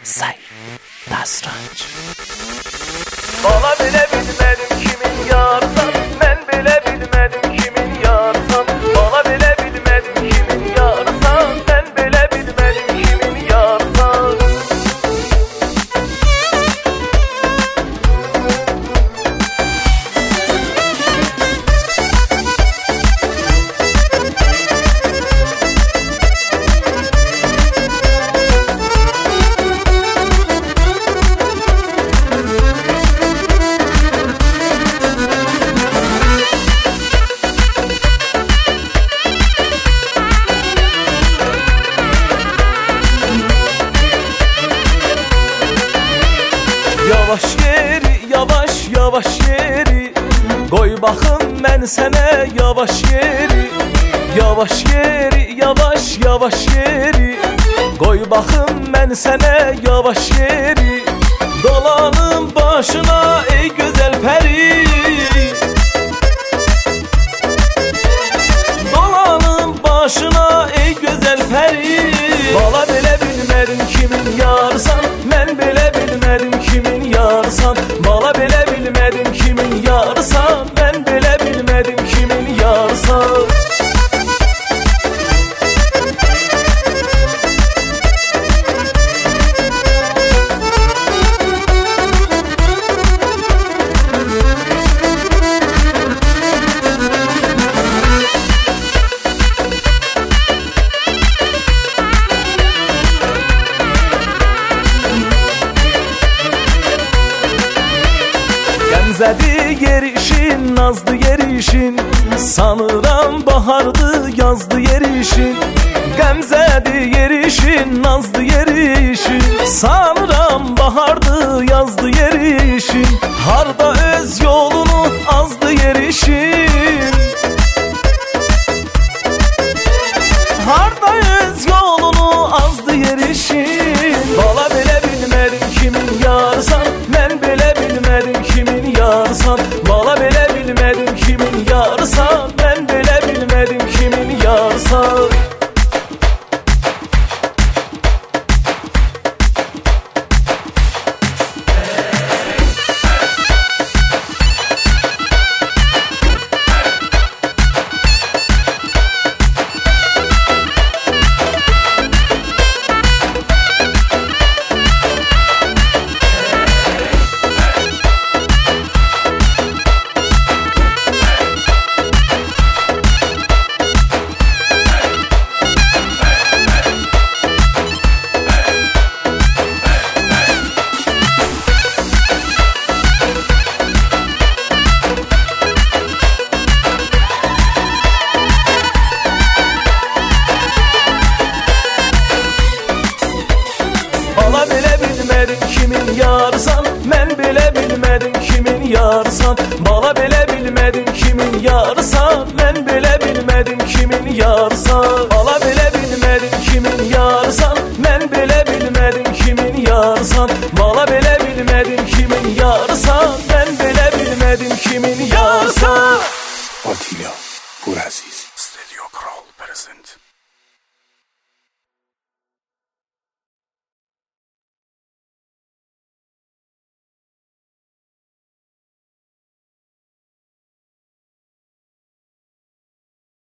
Say Dasranç. Bala bile bilmedim kimin yarsan, ben bile bilmedim kimin yarsan. Bala bile bilmedim kimin yarsan, ben bile bilmedim kimin yarsan. Yavaş yeri, yavaş yavaş yeri, koy bakın ben sene yavaş yeri. Yavaş yeri, yavaş yavaş yeri, koy bakın ben sene yavaş yeri. Dolanın başına ey güzel peri, dolanın başına ey güzel peri. Bala bile bilmedim kimin yarsan, ben bile bilmedim kimin yarsan. Bala bile bilmedim kimin yarsan, ben bile bilmedim kimin yarsan. Gemzedi yerişin, nazlı yerişin, sanıram bahardı yazdı yerişin. Gemzedi yerişin, nazlı yerişin, sanıram bahardı yazdı yerişin. Harda öz yolunu azdı yerişin, harda öz yolunu azdı yerişin. Bala bile bilmedim kimin yarsan, ben bile bilmedim kimin yarsan. Bala bile bilmedim kimin yarsan, ben bile bilmedim kimin yarsan. Bala bile bilmedim kimin yarsan, ben bile bilmedim kimin yarsan. Bala bile bilmedim kimin yarsan, ben bile bilmedim kimin yarsan. Bala bile bilmedim kimin yarsan, ben bile bilmedim kimin yarsan. Bala bile bilmedim kimin yarsan, ben bile bilmedim kimin yarsan. Atilla Buraziz Studio Kral present.